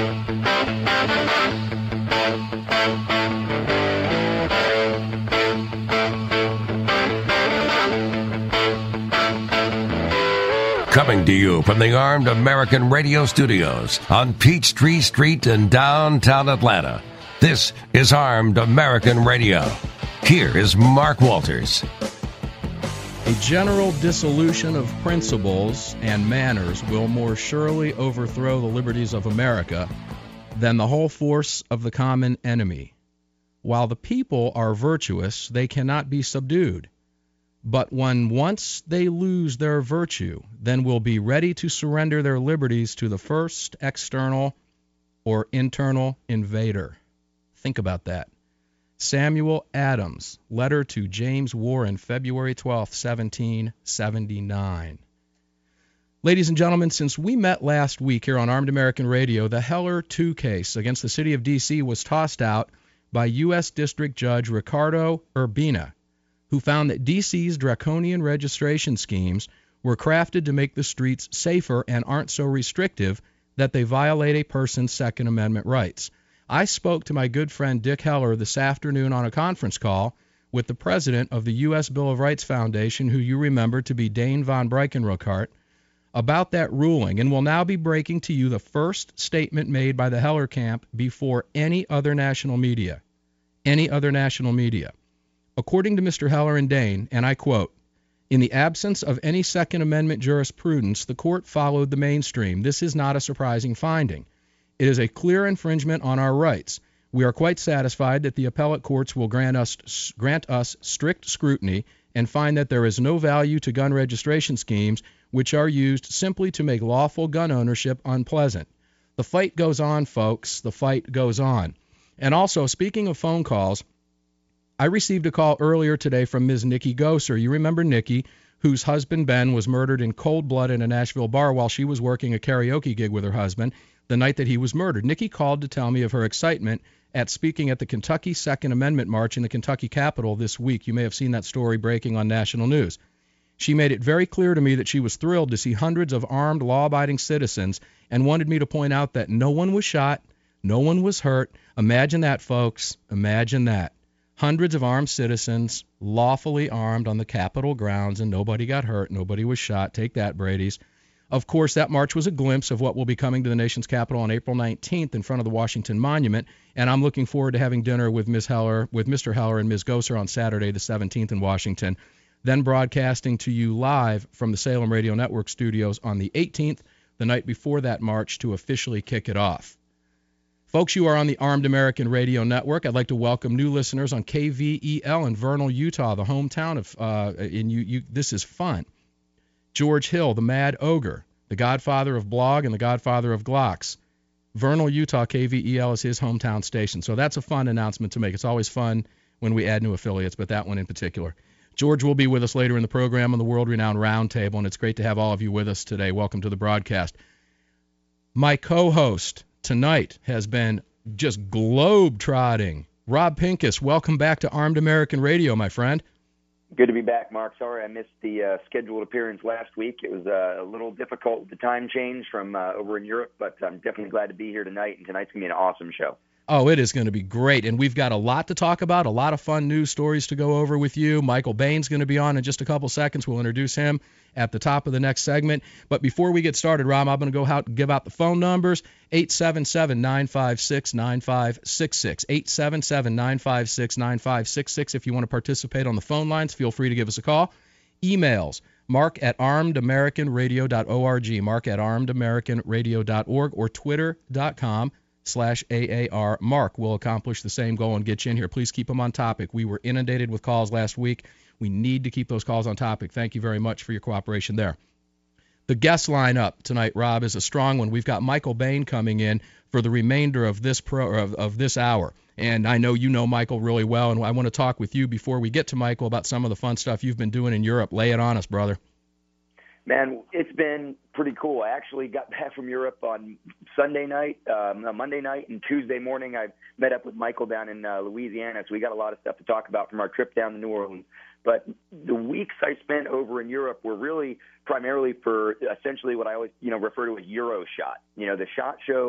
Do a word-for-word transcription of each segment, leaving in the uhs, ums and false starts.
Coming to you from the Armed American Radio Studios on Peachtree Street in downtown Atlanta. This is Armed American Radio. Here is Mark Walters. A general dissolution of principles and manners will more surely overthrow the liberties of America than the whole force of the common enemy. While the people are virtuous, they cannot be subdued. But when once they lose their virtue, then will be ready to surrender their liberties to the first external or internal invader. Think about that. Samuel Adams, letter to James Warren, February twelfth, seventeen seventy-nine. Ladies and gentlemen, since we met last week here on Armed American Radio, the Heller two case against the city of D C was tossed out by U S District Judge Ricardo Urbina, who found that D C's draconian registration schemes were crafted to make the streets safer and aren't so restrictive that they violate a person's Second Amendment rights. I spoke to my good friend Dick Heller this afternoon on a conference call with the president of the U S Bill of Rights Foundation, who you remember to be Dane von Breikenrokart, about that ruling, and will now be breaking to you the first statement made by the Heller camp before any other national media. Any other national media. According to Mister Heller and Dane, and I quote, "In the absence of any Second Amendment jurisprudence, the court followed the mainstream. This is not a surprising finding. It is a clear infringement on our rights. We are quite satisfied that the appellate courts will grant us, grant us strict scrutiny and find that there is no value to gun registration schemes which are used simply to make lawful gun ownership unpleasant." The fight goes on, folks. The fight goes on. And also, speaking of phone calls, I received a call earlier today from Miz Nikki Gosser. You remember Nikki, whose husband Ben was murdered in cold blood in a Nashville bar while she was working a karaoke gig with her husband the night that he was murdered. Nikki called to tell me of her excitement at speaking at the Kentucky Second Amendment March in the Kentucky Capitol this week. You may have seen that story breaking on national news. She made it very clear to me that she was thrilled to see hundreds of armed, law-abiding citizens and wanted me to point out that no one was shot, no one was hurt. Imagine that, folks. Imagine that. Hundreds of armed citizens, lawfully armed on the Capitol grounds, and nobody got hurt, nobody was shot. Take that, Brady's. Of course, that march was a glimpse of what will be coming to the nation's capital on April nineteenth in front of the Washington Monument, and I'm looking forward to having dinner with Miz Heller, with Mister Heller and Miz Gosser on Saturday the seventeenth in Washington, then broadcasting to you live from the Salem Radio Network studios on the eighteenth, the night before that march, to officially kick it off. Folks, you are on the Armed American Radio Network. I'd like to welcome new listeners on K V E L in Vernal, Utah, the hometown of, uh, in you, you, this is fun. George Hill, the Mad Ogre, the godfather of blog and the godfather of Glocks. Vernal, Utah, K V E L is his hometown station. So that's a fun announcement to make. It's always fun when we add new affiliates, but that one in particular. George will be with us later in the program on the world-renowned Roundtable, and it's great to have all of you with us today. Welcome to the broadcast. My co-host tonight has been just globe-trotting. Rob Pincus, welcome back to Armed American Radio, my friend. Good to be back, Mark. Sorry I missed the uh, scheduled appearance last week. It was uh, a little difficult with the time change from uh, over in Europe, but I'm definitely glad to be here tonight, and tonight's going to be an awesome show. Oh, it is going to be great, and we've got a lot to talk about, a lot of fun news stories to go over with you. Michael Bain's going to be on in just a couple seconds. We'll introduce him at the top of the next segment. But before we get started, Rob, I'm going to go out and give out the phone numbers, eight seven seven, nine five six, nine five six six, eight seven seven, nine five six, nine five six six. If you want to participate on the phone lines, feel free to give us a call. Emails, mark at armed american radio dot org, mark at armed american radio dot org, or twitter.com slash AAR. Mark will accomplish the same goal and get you in here. Please keep them on topic. We were inundated with calls last week. We need to keep those calls on topic. Thank you very much for your cooperation there. The guest lineup tonight, Rob, is a strong one. We've got Michael Bain coming in for the remainder of this pro of, of this hour. And I know you know Michael really well, and I want to talk with you before we get to Michael about some of the fun stuff you've been doing in Europe. Lay it on us, brother. Man, it's been pretty cool. I actually got back from Europe on Sunday night, um, Monday night, and Tuesday morning I met up with Michael down in uh, Louisiana, so we got a lot of stuff to talk about from our trip down to New Orleans. But the weeks I spent over in Europe were really primarily for essentially what I always, you know, refer to as Euro Shot. You know, the SHOT Show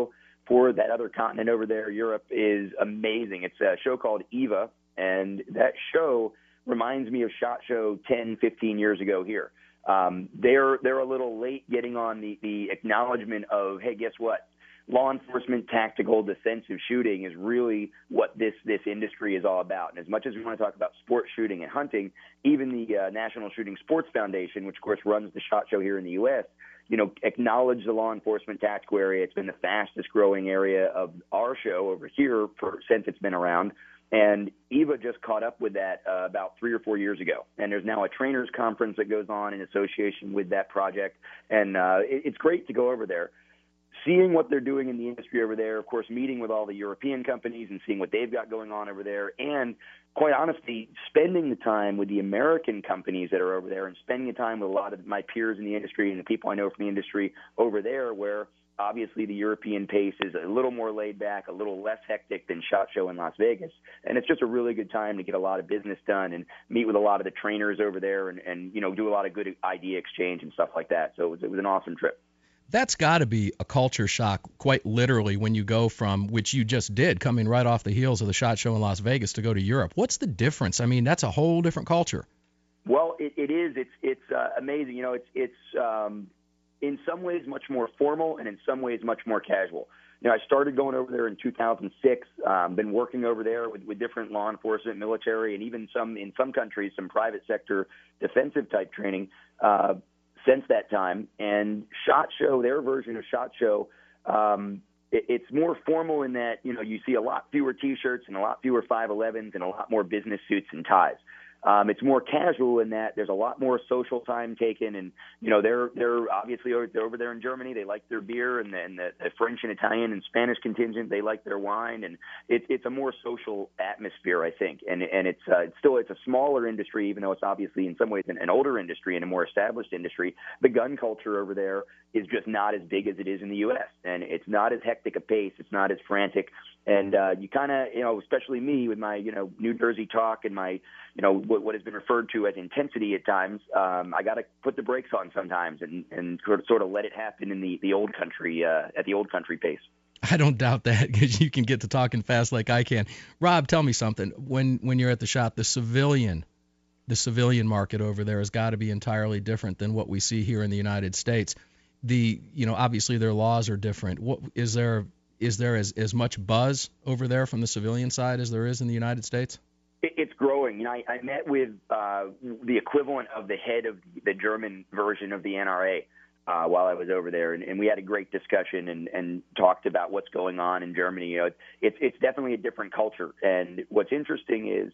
for that other continent over there, Europe, is amazing. It's a show called EVA, and that show reminds me of SHOT Show ten, fifteen years ago here. Um, they're they're a little late getting on the, the acknowledgement of, hey, guess what? Law enforcement, tactical, defensive shooting is really what this, this industry is all about. And as much as we want to talk about sport shooting and hunting, even the uh, National Shooting Sports Foundation, which, of course, runs the SHOT Show here in the U S, you know, acknowledge the law enforcement tactical area. It's been the fastest growing area of our show over here for, since it's been around. And EVA just caught up with that uh, about three or four years ago. And there's now a trainers conference that goes on in association with that project. And uh, it, it's great to go over there. Seeing what they're doing in the industry over there, of course, meeting with all the European companies and seeing what they've got going on over there, and quite honestly, spending the time with the American companies that are over there and spending the time with a lot of my peers in the industry and the people I know from the industry over there, where obviously the European pace is a little more laid back, a little less hectic than SHOT Show in Las Vegas. And it's just a really good time to get a lot of business done and meet with a lot of the trainers over there and, and you know, do a lot of good idea exchange and stuff like that. So it was, it was an awesome trip. That's got to be a culture shock, quite literally, when you go from, which you just did, coming right off the heels of the SHOT Show in Las Vegas to go to Europe. What's the difference? I mean, that's a whole different culture. Well, it, it is. It's it's uh, amazing. You know, it's it's um, in some ways much more formal and in some ways much more casual. You know, I started going over there in two thousand six. Um, been working over there with, with different law enforcement, military, and even some in some countries, some private sector defensive type training. Uh, since that time. And SHOT Show, their version of SHOT Show, um, it, it's more formal in that, you know, you see a lot fewer T-shirts and a lot fewer five elevens and a lot more business suits and ties. Um, it's more casual in that there's a lot more social time taken, and you know they're they're obviously over, they're over there in Germany. They like their beer, and then the, the French and Italian and Spanish contingent, they like their wine, and it's it's a more social atmosphere, I think. And and it's uh, it's still it's a smaller industry, even though it's obviously in some ways an, an older industry and a more established industry. The gun culture over there is just not as big as it is in the U S, and it's not as hectic a pace. It's not as frantic, and uh, you kind of you know, especially me with my you know New Jersey talk and my you know. what has been referred to as intensity at times, um, I got to put the brakes on sometimes and, and sort of let it happen in the, the old country, uh, at the old country pace. I don't doubt that, because you can get to talking fast like I can. Rob, tell me something. When when you're at the SHOT, the civilian, the civilian market over there has got to be entirely different than what we see here in the United States. The you know obviously their laws are different. What is there is there as, as much buzz over there from the civilian side as there is in the United States? It's growing. You know, I, I met with uh, the equivalent of the head of the German version of the N R A uh, while I was over there, and, and we had a great discussion and, and talked about what's going on in Germany. You know, it's it's definitely a different culture, and what's interesting is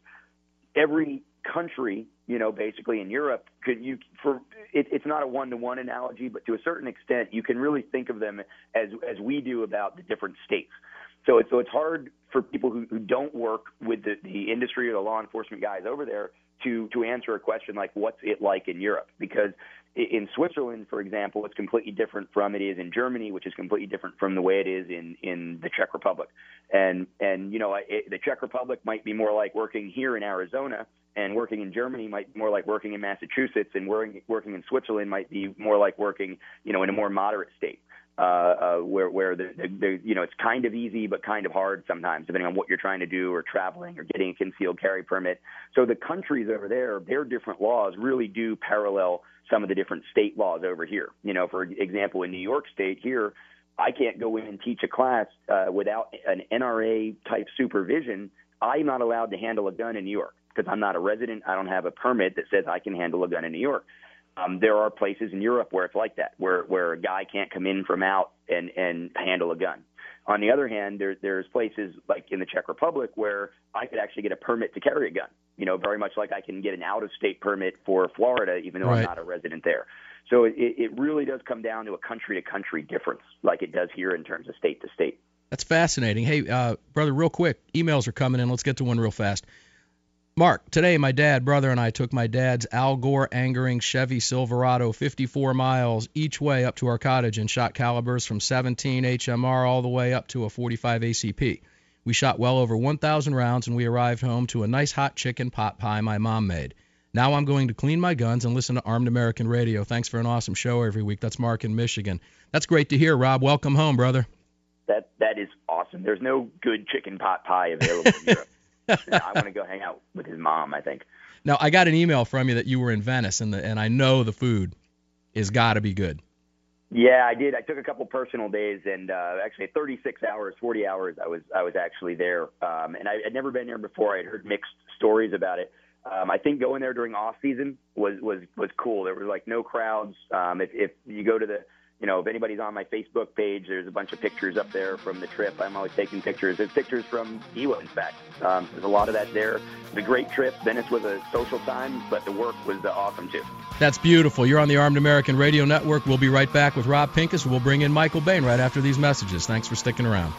every country, you know, basically in Europe, could you for it, it's not a one-to-one analogy, but to a certain extent, you can really think of them as as we do about the different states. So it's, so it's hard for people who, who don't work with the, the industry or the law enforcement guys over there to, to answer a question like, what's it like in Europe? Because in Switzerland, for example, it's completely different from it is in Germany, which is completely different from the way it is in, in the Czech Republic. And, and you know, it, the Czech Republic might be more like working here in Arizona, and working in Germany might be more like working in Massachusetts, and working, working in Switzerland might be more like working, you know, in a more moderate state. Uh, uh, where where the, the, the you know it's kind of easy but kind of hard sometimes, depending on what you're trying to do, or traveling, or getting a concealed carry permit. So the countries over there, their different laws really do parallel some of the different state laws over here. You know, for example, in New York State here, I can't go in and teach a class uh, without an N R A type supervision. I'm not allowed to handle a gun in New York because I'm not a resident. I don't have a permit that says I can handle a gun in New York. Um, there are places in Europe where it's like that, where, where a guy can't come in from out and, and handle a gun. On the other hand, there, there's places like in the Czech Republic where I could actually get a permit to carry a gun, you know, very much like I can get an out-of-state permit for Florida, even though right. I'm not a resident there. So it, it really does come down to a country-to-country difference, like it does here in terms of state-to-state. That's fascinating. Hey, uh, brother, real quick, emails are coming in. Let's get to one real fast. Mark, today my dad, brother, and I took my dad's Al Gore angering Chevy Silverado fifty-four miles each way up to our cottage and shot calibers from seventeen H M R all the way up to a forty-five A C P. We shot well over one thousand rounds, and we arrived home to a nice hot chicken pot pie my mom made. Now I'm going to clean my guns and listen to Armed American Radio. Thanks for an awesome show every week. That's Mark in Michigan. That's great to hear, Rob. Welcome home, brother. That that is awesome. There's no good chicken pot pie available in Europe. I want to go hang out with his mom, I think. Now, I got an email from you that you were in Venice, and the, and I know the food is got to be good. Yeah, I did. I took a couple personal days, and uh, actually thirty-six hours, forty hours, I was I was actually there. Um, and I had never been there before. I'd heard mixed stories about it. Um, I think going there during off season was, was, was cool. There was like no crowds. Um, if, if you go to the, you know, if anybody's on my Facebook page, there's a bunch of pictures up there from the trip. I'm always taking pictures. There's pictures from E W A, in fact. Um, there's a lot of that there. It was a great trip. Venice was a social time, but the work was uh, awesome too. That's beautiful. You're on the Armed American Radio Network. We'll be right back with Rob Pincus. We'll bring in Michael Bain right after these messages. Thanks for sticking around.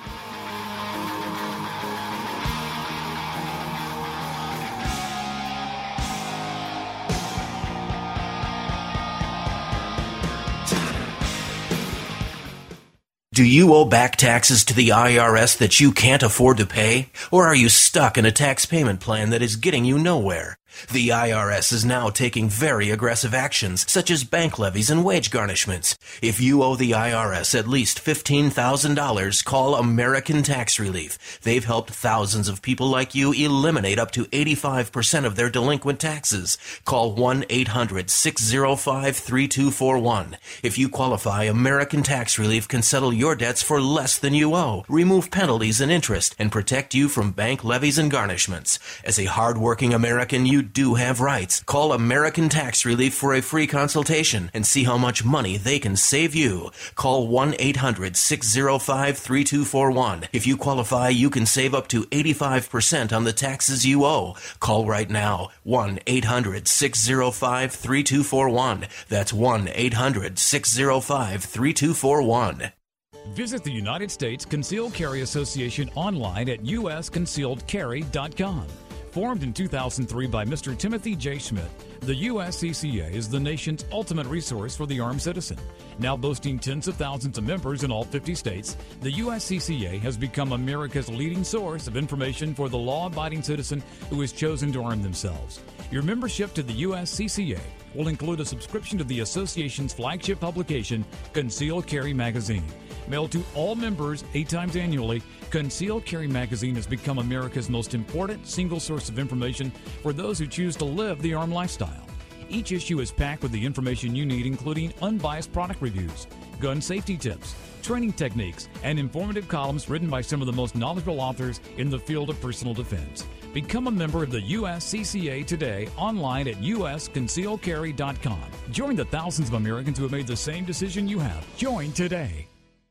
Do you owe back taxes to the I R S that you can't afford to pay? Or are you stuck in a tax payment plan that is getting you nowhere? The I R S is now taking very aggressive actions, such as bank levies and wage garnishments. If you owe the I R S at least fifteen thousand dollars, call American Tax Relief. They've helped thousands of people like you eliminate up to eighty-five percent of their delinquent taxes. Call one eight hundred six oh five three two four one. If you qualify, American Tax Relief can settle your debts for less than you owe, remove penalties and interest, and protect you from bank levies and garnishments. As a hard-working American, you do have rights. Call American Tax Relief for a free consultation and see how much money they can save you. Call one eight hundred six oh five three two four one. If you qualify, you can save up to eighty-five percent on the taxes you owe. Call right now. one eight hundred six oh five three two four one. That's one eight hundred six oh five three two four one. Visit the United States Concealed Carry Association online at U S concealed carry dot com. Formed in two thousand three by Mister Timothy J. Schmidt, the U S C C A is the nation's ultimate resource for the armed citizen. Now boasting tens of thousands of members in all fifty states, the U S C C A has become America's leading source of information for the law-abiding citizen who has chosen to arm themselves. Your membership to the U S C C A will include a subscription to the association's flagship publication, Concealed Carry Magazine. Mailed to all members eight times annually, Concealed Carry Magazine has become America's most important single source of information for those who choose to live the armed lifestyle. Each issue is packed with the information you need, including unbiased product reviews, gun safety tips, training techniques, and informative columns written by some of the most knowledgeable authors in the field of personal defense. Become a member of the U S C C A today online at U S concealed carry dot com. Join the thousands of Americans who have made the same decision you have. Join today.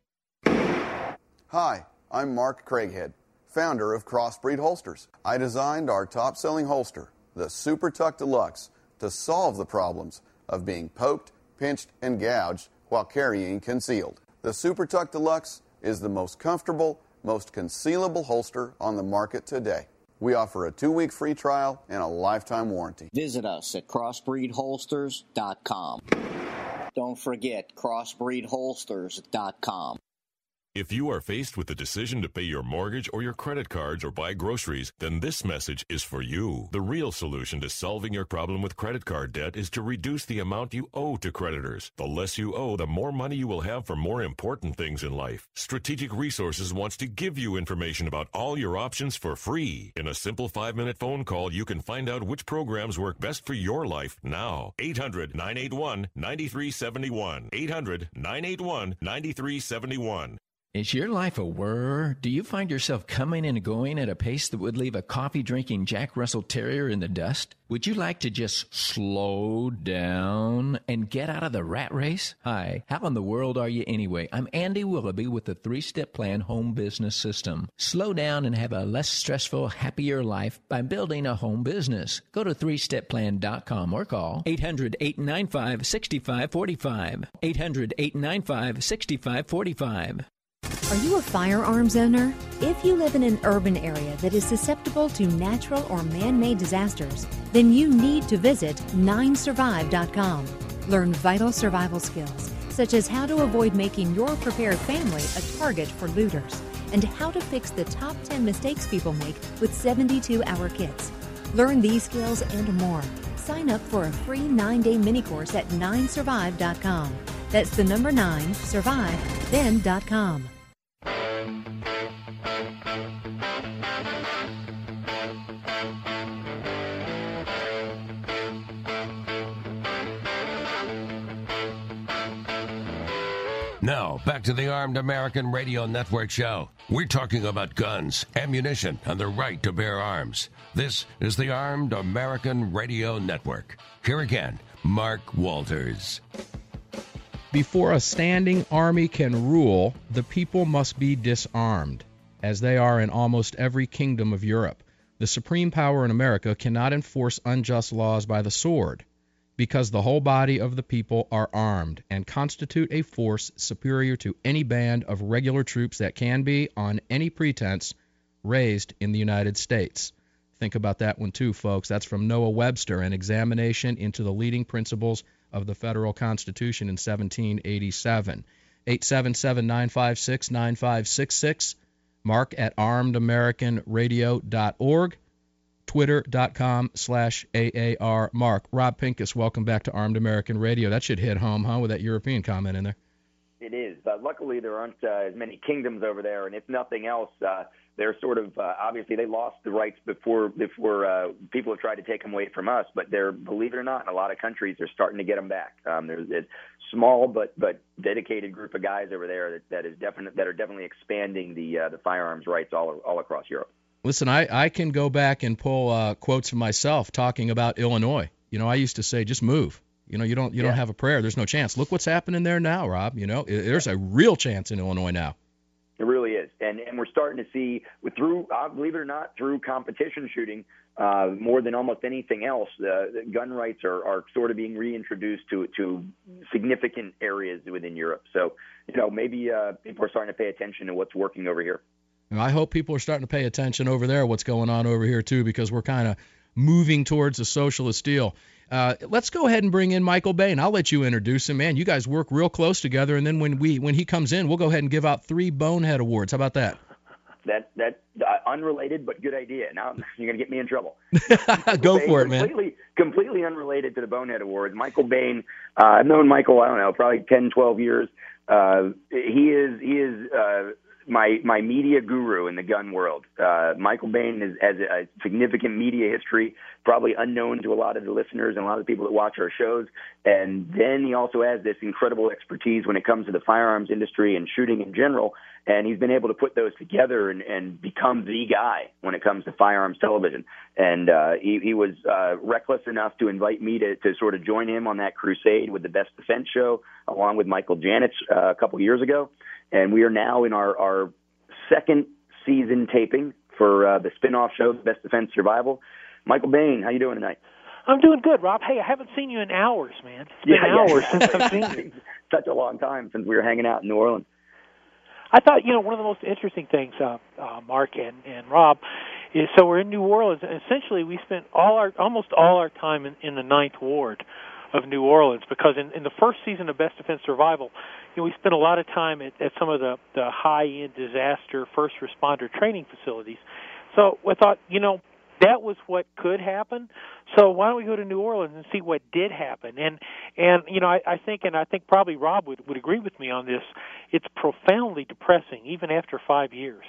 Hi, I'm Mark Craighead, founder of Crossbreed Holsters. I designed our top-selling holster, the Super Tuck Deluxe, to solve the problems of being poked, pinched, and gouged while carrying concealed. The Super Tuck Deluxe is the most comfortable, most concealable holster on the market today. We offer a two-week free trial and a lifetime warranty. Visit us at crossbreed holsters dot com. Don't forget crossbreed holsters dot com. If you are faced with the decision to pay your mortgage or your credit cards or buy groceries, then this message is for you. The real solution to solving your problem with credit card debt is to reduce the amount you owe to creditors. The less you owe, the more money you will have for more important things in life. Strategic Resources wants to give you information about all your options for free. In a simple five-minute phone call, you can find out which programs work best for your life now. eight hundred nine eight one nine three seven one. eight hundred nine eight one nine three seven one. Is your life a whir? Do you find yourself coming and going at a pace that would leave a coffee-drinking Jack Russell Terrier in the dust? Would you like to just slow down and get out of the rat race? Hi, how in the world are you anyway? I'm Andy Willoughby with the three-step plan home business system. Slow down and have a less stressful, happier life by building a home business. Go to three step plan dot com or call eight hundred eight nine five six five four five. eight hundred eight nine five six five four five. Are you a firearms owner? If you live in an urban area that is susceptible to natural or man-made disasters, then you need to visit nine survive dot com. Learn vital survival skills, such as how to avoid making your prepared family a target for looters, and how to fix the top ten mistakes people make with seventy-two hour kits. Learn these skills and more. Sign up for a free nine-day mini course at nine survive dot com. That's the number nine, survive, then dot com. back to the Armed American Radio Network show. We're talking about guns, ammunition, and the right to bear arms. This is the Armed American Radio Network. Here again, Mark Walters. Before a standing army can rule, the people must be disarmed, as they are in almost every kingdom of Europe. The supreme power in America cannot enforce unjust laws by the sword, because the whole body of the people are armed and constitute a force superior to any band of regular troops that can be, on any pretense, raised in the United States. Think about that one too, folks. That's from Noah Webster, an examination into the leading principles of the federal Constitution in seventeen eighty-seven. eight seven seven, nine five six, nine five six six. Mark at armed american radio dot org. Twitter.com slash AAR Mark. Rob Pincus, welcome back to Armed American Radio. That should hit home, huh, with that European comment in there. It is. But luckily, there aren't uh, as many kingdoms over there, and if nothing else, uh, they're sort of, uh, obviously, they lost the rights before before uh, people have tried to take them away from us, but they're, believe it or not, in a lot of countries, they're starting to get them back. Um, there's a small but but dedicated group of guys over there that, that is definite that are definitely expanding the uh, the firearms rights all all across Europe. Listen, I, I can go back and pull uh, quotes from myself talking about Illinois. You know, I used to say, just move. You know, you don't you yeah. don't have a prayer. There's no chance. Look what's happening there now, Rob. You know, there's a real chance in Illinois now. It really is, and and we're starting to see, with through uh, believe it or not, through competition shooting, uh, more than almost anything else, uh, gun rights are, are sort of being reintroduced to to significant areas within Europe. So, you know, maybe uh, people are starting to pay attention to what's working over here. I hope people are starting to pay attention over there, what's going on over here, too, because we're kind of moving towards a socialist deal. Uh, let's go ahead and bring in Michael Bain. I'll let you introduce him, man. You guys work real close together, and then when we when he comes in, we'll go ahead and give out three Bonehead Awards. How about that? That that uh, unrelated but good idea. Now you're going to get me in trouble. Go Bain, for it, man. Completely, completely unrelated to the Bonehead Awards. Michael Bain, uh, I've known Michael, I don't know, probably ten, twelve years. Uh, he is he is uh, my my media guru in the gun world. Uh, Michael Bain is, has a significant media history, probably unknown to a lot of the listeners and a lot of the people that watch our shows. And then he also has this incredible expertise when it comes to the firearms industry and shooting in general. And he's been able to put those together and, and become the guy when it comes to firearms television. And uh, he, he was uh, reckless enough to invite me to, to sort of join him on that crusade with the Best Defense show, along with Michael Janich uh, a couple years ago. And we are now in our, our second season taping for uh, the spin-off show, Best Defense Survival. Michael Bain, how you doing tonight? I'm doing good, Rob. Hey, I haven't seen you in hours, man. It's been yeah, hours yeah. since I've seen you. Such a long time since we were hanging out in New Orleans. I thought, you know, one of the most interesting things, uh, uh, Mark and, and Rob, is so we're in New Orleans, and essentially we spent all our almost all our time in, in the Ninth Ward of New Orleans, because in, in the first season of Best Defense Survival, you know, we spent a lot of time at, at some of the, the high-end disaster first responder training facilities. So I thought, you know, that was what could happen. So why don't we go to New Orleans and see what did happen? And, and you know, I, I think, and I think probably Rob would, would agree with me on this, it's profoundly depressing, even after five years.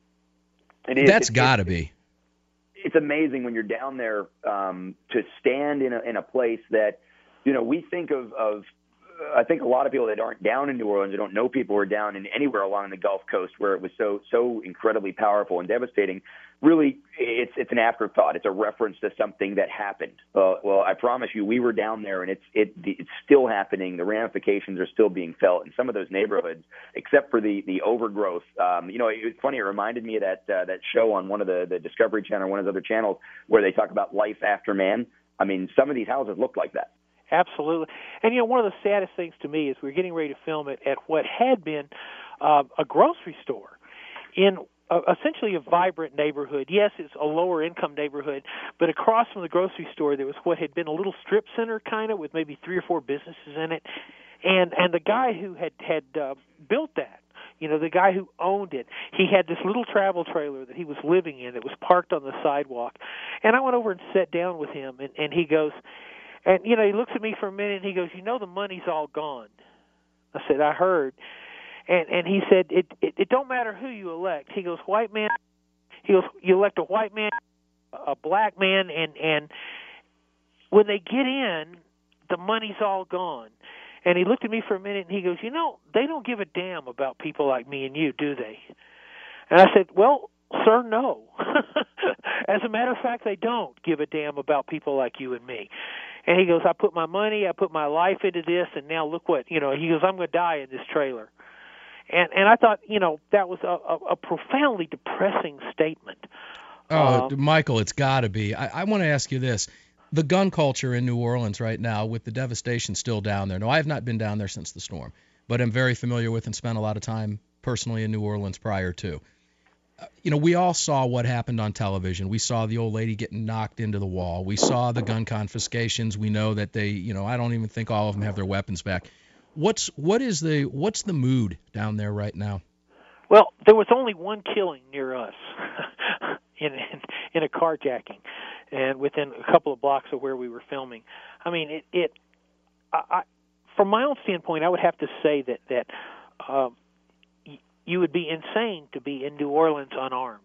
It is. That's it, got to it, be. It's amazing when you're down there um, to stand in a, in a place that, you know, we think of, of I think a lot of people that aren't down in New Orleans, or don't know people who are down in anywhere along the Gulf Coast where it was so so incredibly powerful and devastating. Really, it's it's an afterthought. It's a reference to something that happened. Uh, well, I promise you, we were down there, and it's it it's still happening. The ramifications are still being felt in some of those neighborhoods, except for the the overgrowth. Um, you know, it's funny. It reminded me of that uh, that show on one of the the Discovery Channel, or one of those other channels, where they talk about life after man. I mean, some of these houses look like that. Absolutely. And, you know, one of the saddest things to me is we were getting ready to film it at what had been uh, a grocery store in uh, essentially a vibrant neighborhood. Yes, it's a lower-income neighborhood, but across from the grocery store there was what had been a little strip center kind of with maybe three or four businesses in it. And and the guy who had, had uh, built that, you know, the guy who owned it, he had this little travel trailer that he was living in that was parked on the sidewalk. And I went over and sat down with him, and, and he goes... And, you know, he looks at me for a minute, and he goes, you know, the money's all gone. I said, I heard. And and he said, it, it it don't matter who you elect. He goes, white man, he goes, you elect a white man, a black man, and, and when they get in, the money's all gone. And he looked at me for a minute, and he goes, you know, they don't give a damn about people like me and you, do they? And I said, well, sir, no. As a matter of fact, they don't give a damn about people like you and me. And he goes, I put my money, I put my life into this, and now look what, you know, he goes, I'm going to die in this trailer. And and I thought, you know, that was a, a, a profoundly depressing statement. Oh, um, Michael, it's got to be. I, I want to ask you this. The gun culture in New Orleans right now, with the devastation still down there. No, I have not been down there since the storm, but I'm very familiar with and spent a lot of time personally in New Orleans prior to. Uh, you know, we all saw what happened on television. We saw the old lady getting knocked into the wall. We saw the gun confiscations. We know that they, you know, I don't even think all of them have their weapons back. What's what is the what's the mood down there right now? Well, there was only one killing near us in, in in a carjacking, and within a couple of blocks of where we were filming. I mean, it. it I, I, from my own standpoint, I would have to say that that uh, y- you would be insane to be in New Orleans unarmed.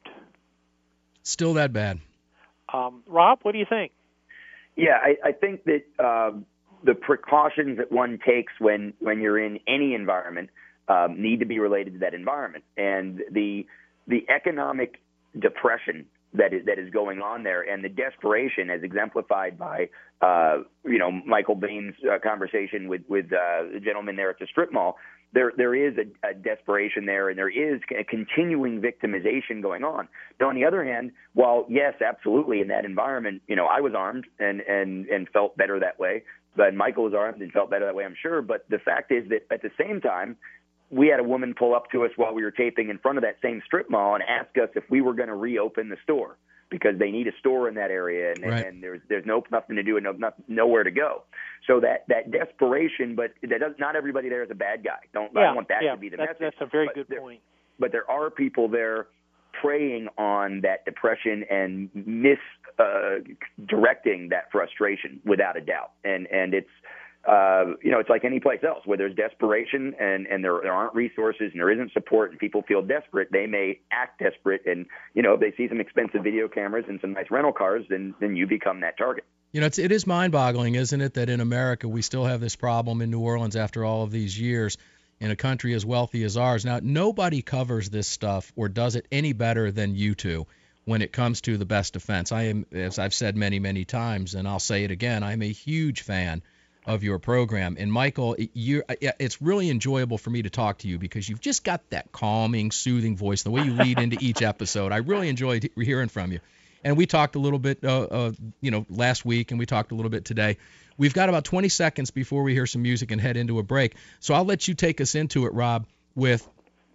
Still that bad? Um, Rob, what do you think? Yeah, I, I think that uh, the precautions that one takes when, when you're in any environment um, need to be related to that environment. And the the economic depression that is that is going on there, and the desperation, as exemplified by uh, you know Michael Bain's uh, conversation with with uh, the gentleman there at the strip mall. There, there is a, a desperation there, and there is a continuing victimization going on. But on the other hand, while yes, absolutely, in that environment, you know, I was armed and and and felt better that way. But Michael was armed and felt better that way, I'm sure. But the fact is that at the same time, we had a woman pull up to us while we were taping in front of that same strip mall and ask us if we were going to reopen the store because they need a store in that area, and, right. and there's there's no nothing to do and no, not, nowhere to go. So that, that desperation, but that does, not everybody there is a bad guy. Don't yeah, I don't want that yeah, to be the that's, message. That's a very but good there, point. But there are people there preying on that depression and mis uh, directing that frustration without a doubt, and and it's. Uh, you know, it's like any place else where there's desperation and, and there, there aren't resources and there isn't support and people feel desperate. They may act desperate. And, you know, if they see some expensive video cameras and some nice rental cars, then, then you become that target. You know, it's, it is mind-boggling, isn't it, that in America we still have this problem in New Orleans after all of these years in a country as wealthy as ours. Now, nobody covers this stuff or does it any better than you two when it comes to the best defense. I am, as I've said many, many times, and I'll say it again, I'm a huge fan of your program. And Michael, you it's really enjoyable for me to talk to you because you've just got that calming, soothing voice, the way you lead into each episode. I really enjoyed hearing from you. And we talked a little bit, uh, uh, you know, last week, and we talked a little bit today. We've got about twenty seconds before we hear some music and head into a break. So I'll let you take us into it, Rob, with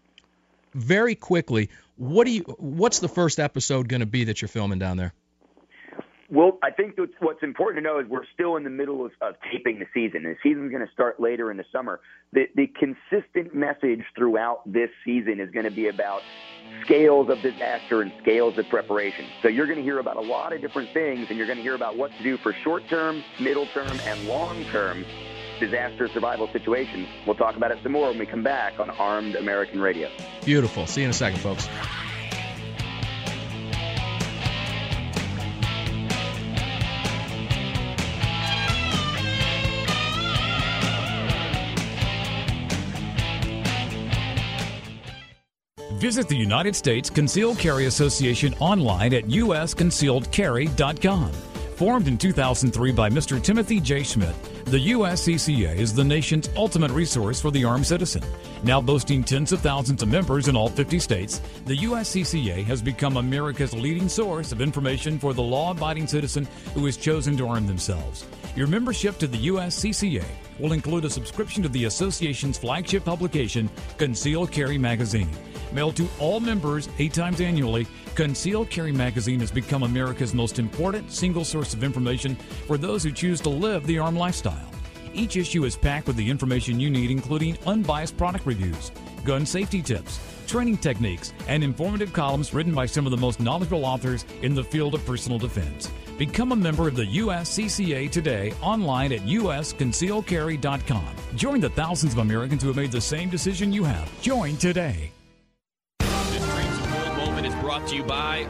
very quickly, what do you, what's the first episode going to be that you're filming down there? Well, I think what's important to know is we're still in the middle of, of taping the season. The season's going to start later in the summer. The, the consistent message throughout this season is going to be about scales of disaster and scales of preparation. So you're going to hear about a lot of different things, and you're going to hear about what to do for short-term, middle-term, and long-term disaster survival situations. We'll talk about it some more when we come back on Armed American Radio. Beautiful. See you in a second, folks. Visit the United States Concealed Carry Association online at U S concealed carry dot com. Formed in two thousand three by Mister Timothy J. Schmidt, the U S C C A is the nation's ultimate resource for the armed citizen. Now boasting tens of thousands of members in all fifty states, the U S C C A has become America's leading source of information for the law-abiding citizen who has chosen to arm themselves. Your membership to the U S C C A will include a subscription to the association's flagship publication, Concealed Carry Magazine. Mailed to all members eight times annually, Concealed Carry Magazine has become America's most important single source of information for those who choose to live the armed lifestyle. Each issue is packed with the information you need, including unbiased product reviews, gun safety tips, training techniques, and informative columns written by some of the most knowledgeable authors in the field of personal defense. Become a member of the U S C C A today online at U S concealed carry dot com. Join the thousands of Americans who have made the same decision you have. Join today. This Dreams of Gold moment is brought to you by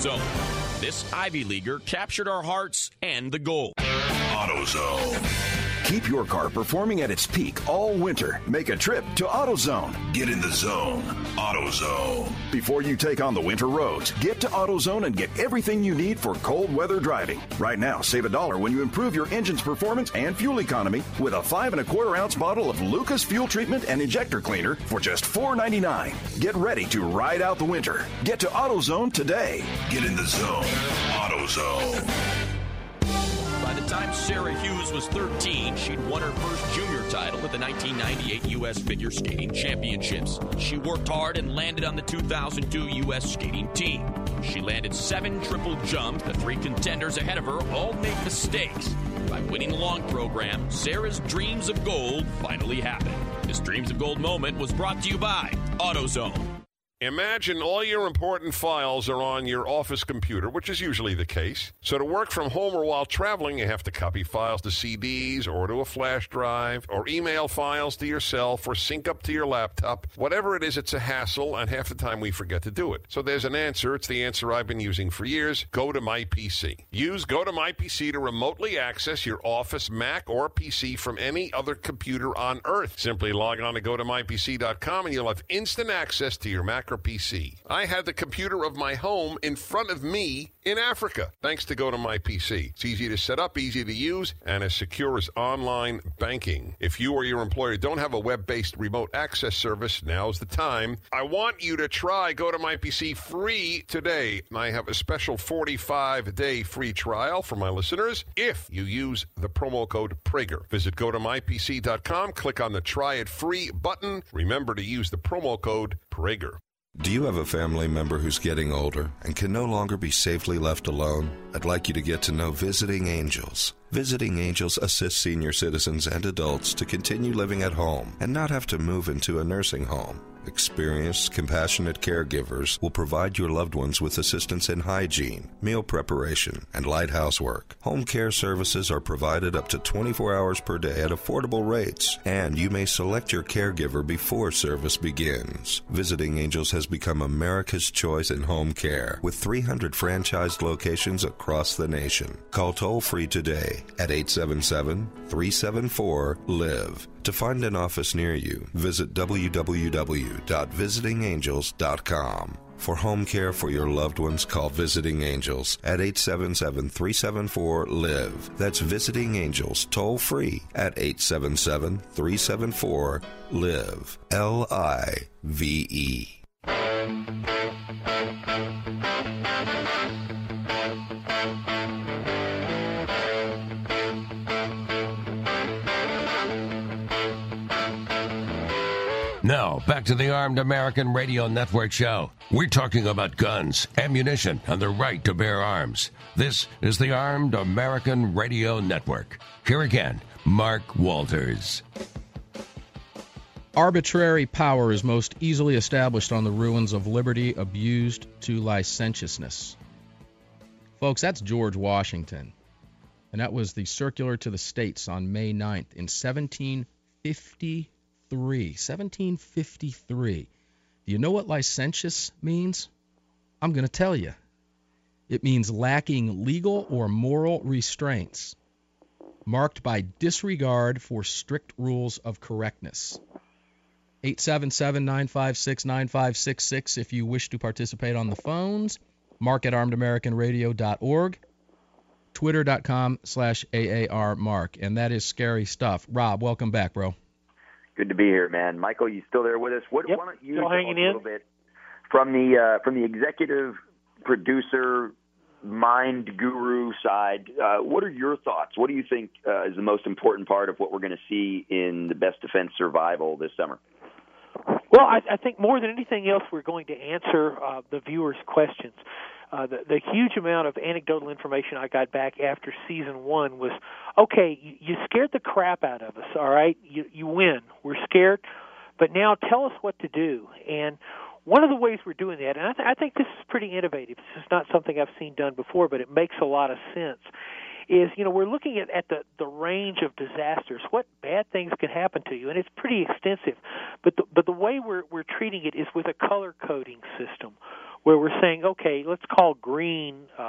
AutoZone. This Ivy Leaguer captured our hearts and the gold. AutoZone. Keep your car performing at its peak all winter. Make a trip to AutoZone. Get in the zone. AutoZone. Before you take on the winter roads, get to AutoZone and get everything you need for cold weather driving. Right now, save a dollar when you improve your engine's performance and fuel economy with a five and a quarter ounce bottle of Lucas Fuel Treatment and Injector Cleaner for just four ninety-nine. Get ready to ride out the winter. Get to AutoZone today. Get in the zone. AutoZone. By the time Sarah Hughes was thirteen, she'd won her first junior title at the nineteen ninety-eight U S Figure Skating Championships. She worked hard and landed on the two thousand two U S skating team. She landed seven triple jumps. The three contenders ahead of her all made mistakes. By winning the long program, Sarah's Dreams of Gold finally happened. This Dreams of Gold moment was brought to you by AutoZone. Imagine all your important files are on your office computer, which is usually the case. So to work from home or while traveling, you have to copy files to C Ds or to a flash drive or email files to yourself or sync up to your laptop. Whatever it is, it's a hassle, and half the time we forget to do it. So there's an answer. It's the answer I've been using for years. Go to My P C. Use Go to My P C to remotely access your Office, Mac, or P C from any other computer on Earth. Simply log on to go to my p c dot com and you'll have instant access to your Mac or P C. I had the computer of my home in front of me in Africa, thanks to Go to My P C. It's easy to set up, easy to use, and as secure as online banking. If you or your employer don't have a web-based remote access service, now's the time. I want you to try Go to My P C free today. I have a special forty-five day free trial for my listeners if you use the promo code Prager. Visit go to my p c dot com, click on the Try It Free button. Remember to use the promo code Prager. Do you have a family member who's getting older and can no longer be safely left alone? I'd like you to get to know Visiting Angels. Visiting Angels assists senior citizens and adults to continue living at home and not have to move into a nursing home. Experienced, compassionate caregivers will provide your loved ones with assistance in hygiene, meal preparation, and light housework. Home care services are provided up to twenty-four hours per day at affordable rates, and you may select your caregiver before service begins. Visiting Angels has become America's choice in home care, with three hundred franchised locations across the nation. Call toll-free today at eight seven seven, three seven four, L I V E. To find an office near you, visit w w w dot visiting angels dot com. For home care for your loved ones, call Visiting Angels at eight seven seven, three seven four, L I V E. That's Visiting Angels toll-free at eight seven seven, three seven four, L I V E. L I V E. Now, back to the Armed American Radio Network show. We're talking about guns, ammunition, and the right to bear arms. This is the Armed American Radio Network. Here again, Mark Walters. Arbitrary power is most easily established on the ruins of liberty abused to licentiousness. Folks, that's George Washington. And that was the circular to the states on May ninth in seventeen fifty-three. seventeen fifty-three. Do you know what licentious means? I'm going to tell you. It means lacking legal or moral restraints, marked by disregard for strict rules of correctness. eight seven seven, nine five six, nine five six six if you wish to participate on the phones. Mark at armed american radio dot org. Twitter.com slash AARMark. And that is scary stuff. Rob, welcome back, bro. Good to be here, man. Michael, you still there with us? What, yep, why don't you still talk hanging a little in. bit from the uh, from the executive producer, mind guru side? Uh, what are your thoughts? What do you think uh, is the most important part of what we're going to see in the Best Defense Survival this summer? Well, I, I think more than anything else, we're going to answer uh, the viewers' questions. Uh, the, the huge amount of anecdotal information I got back after season one was, okay, you, you scared the crap out of us, all right? You, you win. We're scared, but now tell us what to do. And one of the ways we're doing that, and I, th- I think this is pretty innovative. This is not something I've seen done before, but it makes a lot of sense, is, you know, we're looking at, at the, the range of disasters, what bad things can happen to you, and it's pretty extensive. But the, but the way we're, we're treating it is with a color coding system, where we're saying, okay, let's call green uh,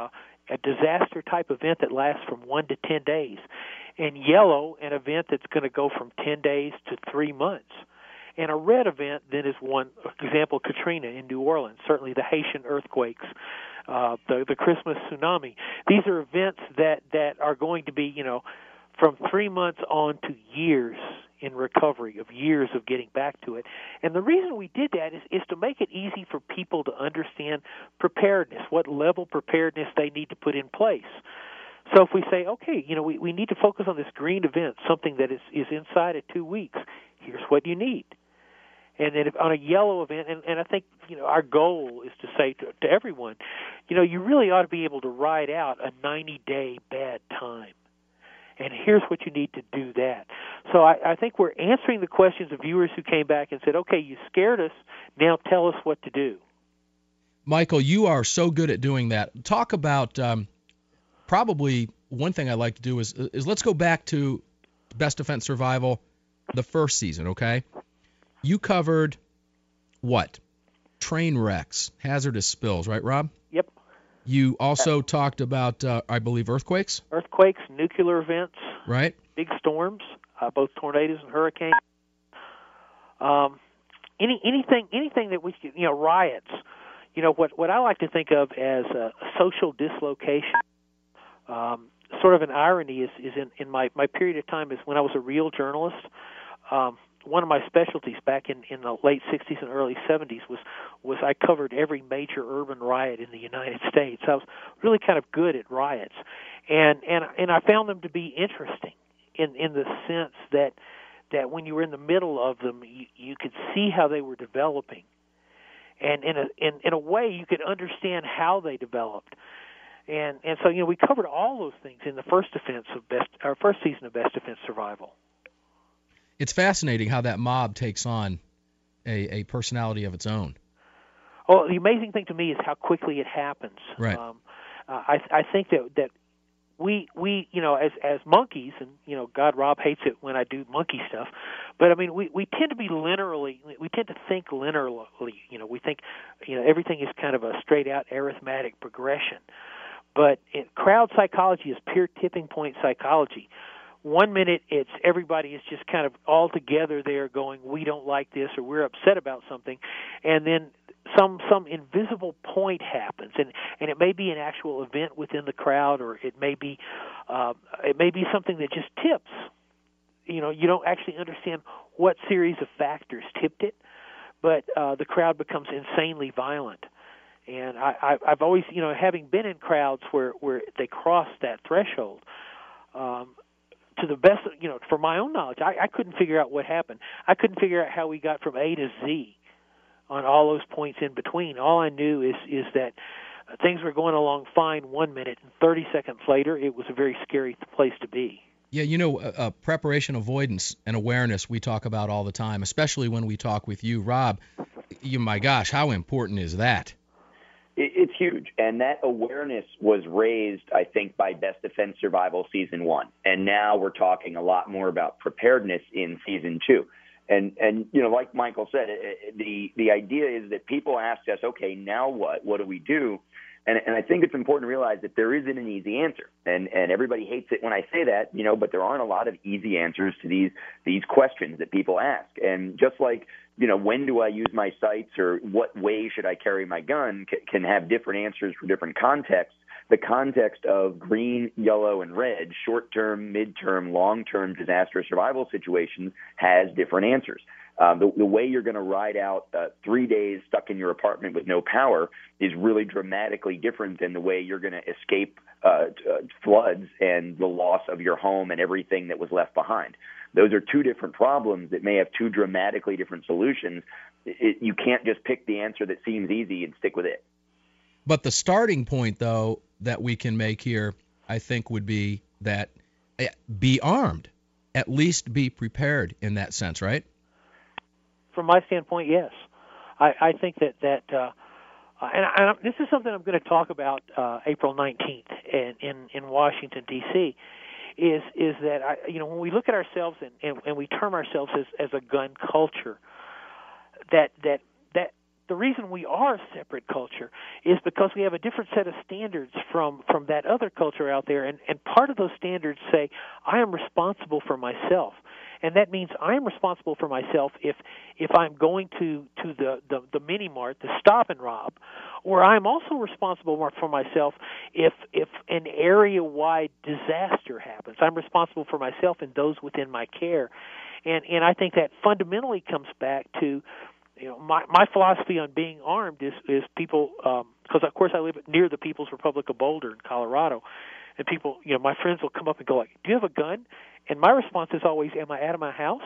a disaster-type event that lasts from one to ten days. And yellow, an event that's going to go from ten days to three months. And a red event then is one example, Katrina in New Orleans, certainly the Haitian earthquakes, uh, the, the Christmas tsunami. These are events that, that are going to be, you know, from three months on to years in recovery, of years of getting back to it. And the reason we did that is, is to make it easy for people to understand preparedness, what level preparedness they need to put in place. So if we say, okay, you know, we, we need to focus on this green event, something that is, is inside of two weeks, here's what you need. And then if on a yellow event, and, and I think, you know, our goal is to say to, to everyone, you know, you really ought to be able to ride out a ninety-day bad time. And here's what you need to do that. So I, I think we're answering the questions of viewers who came back and said, okay, you scared us, now tell us what to do. Michael, you are so good at doing that. Talk about um, probably one thing I like to do is, is let's go back to Best Defense Survival, the first season, okay? You covered what? Train wrecks, hazardous spills, right, Rob? Yep. You also talked about, uh, I believe, earthquakes? Earthquakes, nuclear events. Right. Big storms, uh, both tornadoes and hurricanes. Um, any anything anything that we, you know, riots. You know, what, what I like to think of as a social dislocation. Um, sort of an irony is, is in, in my, my period of time is when I was a real journalist. Um, one of my specialties back in, in the late sixties and early seventies was, was I covered every major urban riot in the United States. I was really kind of good at riots. And and and I found them to be interesting in, in the sense that that when you were in the middle of them, you, you could see how they were developing. And in a in, in a way, you could understand how they developed. And and so, you know, we covered all those things in the first defense of best our first season of Best Defense Survival. It's fascinating how that mob takes on a, a personality of its own. Oh, the amazing thing to me is how quickly it happens. Right. Um, uh, I I think that that we we you know as as monkeys, and you know, God, Rob hates it when I do monkey stuff, but I mean we we tend to be linearly we tend to think linearly. You know, we think you know everything is kind of a straight out arithmetic progression. But in crowd psychology is pure tipping point psychology. One minute it's everybody is just kind of all together there going, we don't like this or we're upset about something, and then some some invisible point happens, and, and it may be an actual event within the crowd, or it may be uh, it may be something that just tips. You know, you don't actually understand what series of factors tipped it, but uh, the crowd becomes insanely violent. And I, I, I've always, you know, having been in crowds where, where they cross that threshold, um, to the best, you know, for my own knowledge, I, I couldn't figure out what happened. I couldn't figure out how we got from A to Z on all those points in between. All I knew is is that things were going along fine one minute, and thirty seconds later, it was a very scary place to be. Yeah, you know, uh, uh, preparation, avoidance, and awareness we talk about all the time, especially when we talk with you, Rob. You, my gosh, how important is that? It's huge, and that awareness was raised, I think, by Best Defense Survival Season one, and now we're talking a lot more about preparedness in Season two. And, and you know, like Michael said, the the idea is that people ask us, okay, now what? What do we do? And, and I think it's important to realize that there isn't an easy answer, and, and everybody hates it when I say that, you know, but there aren't a lot of easy answers to these these questions that people ask. And just like, you know, when do I use my sights or what way should I carry my gun c- can have different answers for different contexts. The context of green, yellow, and red, short-term, mid-term, long-term disaster survival situations has different answers. Um, the, the way you're going to ride out uh, three days stuck in your apartment with no power is really dramatically different than the way you're going to escape uh, uh, floods and the loss of your home and everything that was left behind. Those are two different problems that may have two dramatically different solutions. It, you can't just pick the answer that seems easy and stick with it. But the starting point, though, that we can make here, I think, would be that be armed, at least be prepared in that sense, right? From my standpoint, yes. I, I think that, that uh, and, I, and this is something I'm going to talk about uh, April nineteenth in, in, in Washington, D C, is is that, I, you know, when we look at ourselves and, and, and we term ourselves as, as a gun culture, that that that the reason we are a separate culture is because we have a different set of standards from, from that other culture out there, and, and part of those standards say, I am responsible for myself. And that means I am responsible for myself if if I'm going to, to the, the, the mini mart, the stop and rob, or I'm also responsible for myself if if an area-wide disaster happens. I'm responsible for myself and those within my care. And and I think that fundamentally comes back to, you know, my, my philosophy on being armed is, is people, because um, of course I live near the People's Republic of Boulder in Colorado, and people, you know, my friends will come up and go like, do you have a gun? And my response is always, am I out of my house?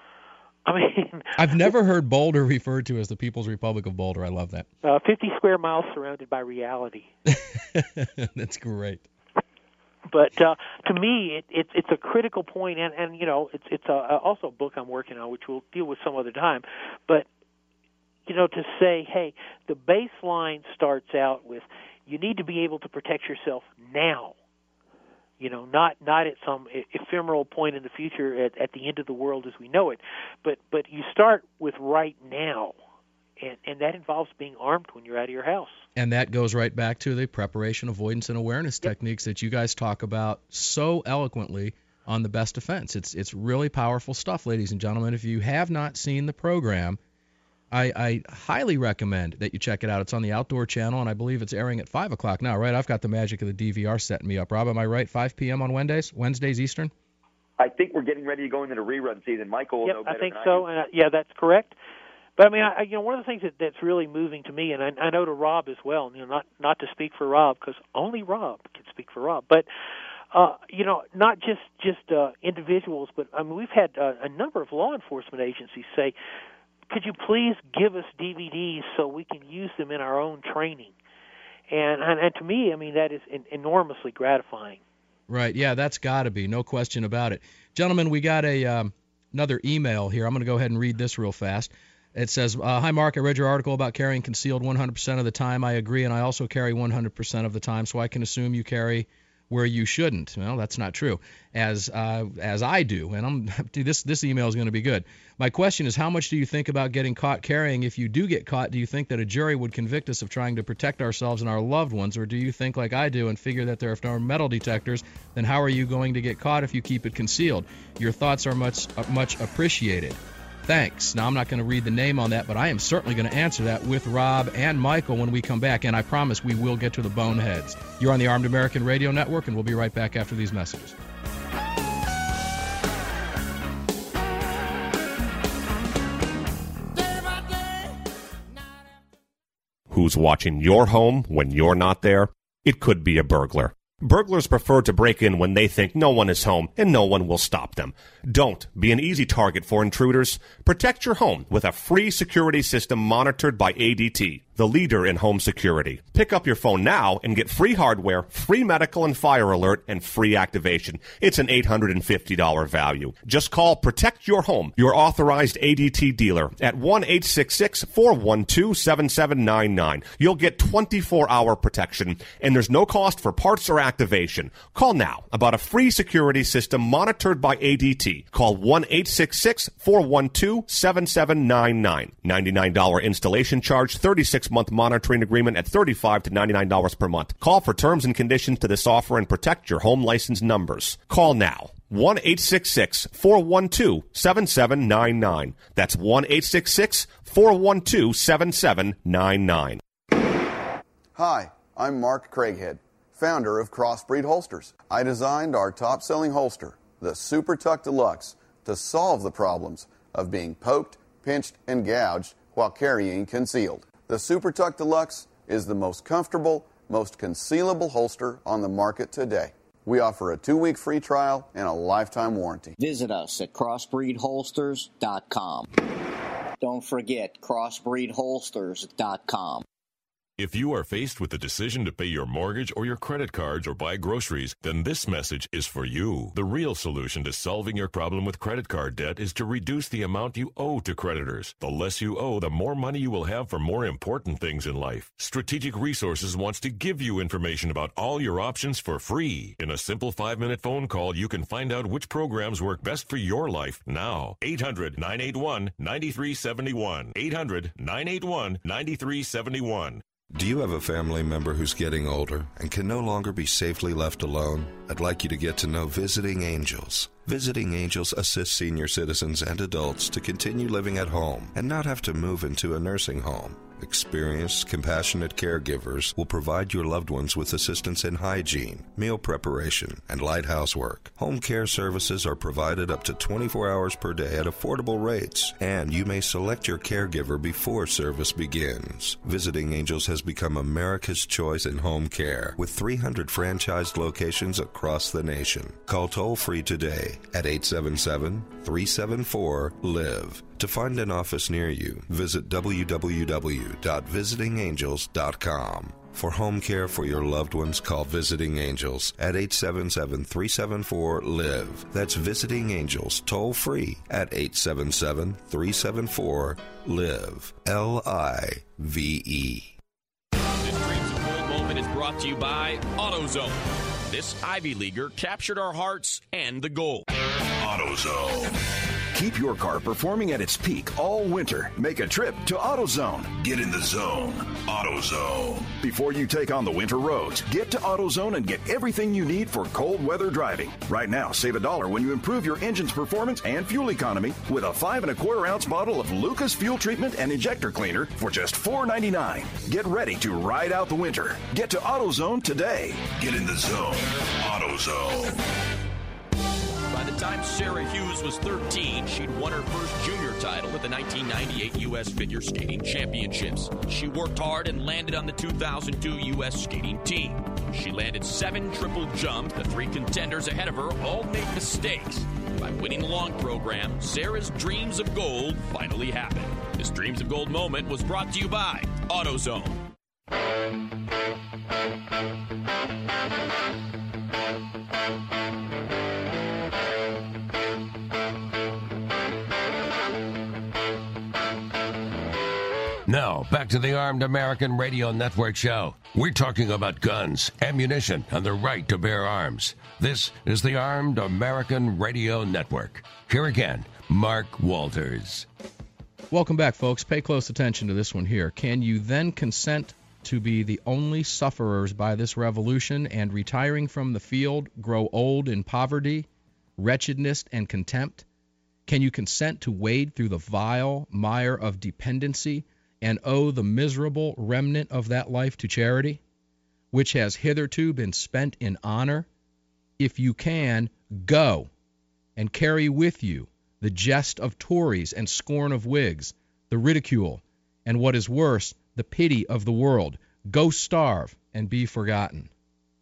I mean, I've never heard Boulder referred to as the People's Republic of Boulder. I love that. Uh, fifty square miles surrounded by reality. That's great. But uh, to me, it, it, it's a critical point, and, and you know, it's it's a, also a book I'm working on, which we'll deal with some other time. But you know, to say, hey, the baseline starts out with you need to be able to protect yourself now. You know, not not at some ephemeral point in the future at, at the end of the world as we know it, but but you start with right now, and, and that involves being armed when you're out of your house. And that goes right back to the preparation, avoidance, and awareness yep. techniques that you guys talk about so eloquently on The Best Defense. It's it's really powerful stuff, ladies and gentlemen. If you have not seen the program, I, I highly recommend that you check it out. It's on the Outdoor Channel, and I believe it's airing at five o'clock now, right? I've got the magic of the D V R setting me up. Rob, am I right? five p.m. on Wednesdays? Wednesdays Eastern? I think we're getting ready to go into the rerun season. Michael will yep, know better I think than so. I and uh, yeah, that's correct. But, I mean, I, you know, one of the things that, that's really moving to me, and I, I know to Rob as well, you know, not, not to speak for Rob, because only Rob can speak for Rob, but, uh, you know, not just, just uh, individuals, but, I mean, we've had uh, a number of law enforcement agencies say, could you please give us D V Ds so we can use them in our own training? And and, and to me, I mean, that is en- enormously gratifying. Right. Yeah, that's got to be. No question about it. Gentlemen, we got a um, another email here. I'm going to go ahead and read this real fast. It says, uh, hi, Mark. I read your article about carrying concealed one hundred percent of the time. I agree, and I also carry one hundred percent of the time, so I can assume you carry where you shouldn't. Well, that's not true, as uh, as I do. And I'm dude, this this email is going to be good. My question is, how much do you think about getting caught carrying? If you do get caught, do you think that a jury would convict us of trying to protect ourselves and our loved ones, or do you think like I do and figure that there are no metal detectors? Then how are you going to get caught if you keep it concealed? Your thoughts are much uh, much appreciated. Thanks. Now, I'm not going to read the name on that, but I am certainly going to answer that with Rob and Michael when we come back, and I promise we will get to the boneheads. You're on the Armed American Radio Network, and we'll be right back after these messages. Who's watching your home when you're not there? It could be a burglar. Burglars prefer to break in when they think no one is home and no one will stop them. Don't be an easy target for intruders. Protect your home with a free security system monitored by A D T, the leader in home security. Pick up your phone now and get free hardware, free medical and fire alert, and free activation. It's an eight hundred fifty dollars value. Just call Protect Your Home, your authorized A D T dealer, at one eight six six, four one two, seven seven nine nine. You'll get twenty-four hour protection, and there's no cost for parts or activation. Call now about a free security system monitored by A D T. Call one eight six six, four one two, seven seven nine nine. ninety-nine dollars installation charge, thirty-six month monitoring agreement at thirty-five to ninety-nine dollars per month. Call for terms and conditions to this offer and protect your home license numbers. Call now. one eight six six, four one two, seven seven nine nine. That's one eight six six, four one two, seven seven nine nine. Hi, I'm Mark Craighead, founder of Crossbreed Holsters. I designed our top-selling holster, the Super Tuck Deluxe, to solve the problems of being poked, pinched, and gouged while carrying concealed. The Super Tuck Deluxe is the most comfortable, most concealable holster on the market today. We offer a two-week free trial and a lifetime warranty. Visit us at crossbreed holsters dot com. Don't forget crossbreed holsters dot com. If you are faced with the decision to pay your mortgage or your credit cards or buy groceries, then this message is for you. The real solution to solving your problem with credit card debt is to reduce the amount you owe to creditors. The less you owe, the more money you will have for more important things in life. Strategic Resources wants to give you information about all your options for free. In a simple five-minute phone call, you can find out which programs work best for your life now. eight hundred, nine eight one, nine three seven one. eight hundred, nine eight one, nine three seven one. Do you have a family member who's getting older and can no longer be safely left alone? I'd like you to get to know Visiting Angels. Visiting Angels assists senior citizens and adults to continue living at home and not have to move into a nursing home. Experienced, compassionate caregivers will provide your loved ones with assistance in hygiene, meal preparation, and light housework. Home care services are provided up to twenty-four hours per day at affordable rates, and you may select your caregiver before service begins. Visiting Angels has become America's choice in home care, with three hundred franchised locations across the nation. Call toll-free today at eight seven seven, three seven four, LIVE. To find an office near you, visit w w w dot visiting angels dot com. For home care for your loved ones, call Visiting Angels at eight seven seven, three seven four, LIVE. That's Visiting Angels, toll-free at eight seven seven, three seven four, LIVE. L I V E. This Dreams of Gold moment is brought to you by AutoZone. This Ivy Leaguer captured our hearts and the gold. AutoZone. Keep your car performing at its peak all winter. Make a trip to AutoZone. Get in the zone. AutoZone. Before you take on the winter roads, get to AutoZone and get everything you need for cold weather driving. Right now, save a dollar when you improve your engine's performance and fuel economy with a five and a quarter ounce bottle of Lucas Fuel Treatment and Injector Cleaner for just four ninety-nine. Get ready to ride out the winter. Get to AutoZone today. Get in the zone. AutoZone. By the time Sarah Hughes was thirteen, she'd won her first junior title at the nineteen ninety-eight U S Figure Skating Championships. She worked hard and landed on the two thousand two U S skating team. She landed seven triple jumps. The three contenders ahead of her all made mistakes. By winning the long program, Sarah's dreams of gold finally happened. This Dreams of Gold moment was brought to you by AutoZone. Now, back to the Armed American Radio Network show. We're talking about guns, ammunition, and the right to bear arms. This is the Armed American Radio Network. Here again, Mark Walters. Welcome back, folks. Pay close attention to this one here. Can you then consent to be the only sufferers by this revolution and, retiring from the field, grow old in poverty, wretchedness, and contempt? Can you consent to wade through the vile mire of dependency and owe the miserable remnant of that life to charity, which has hitherto been spent in honor? If you can, go and carry with you the jest of Tories and scorn of Whigs, the ridicule, and what is worse, the pity of the world. Go starve and be forgotten.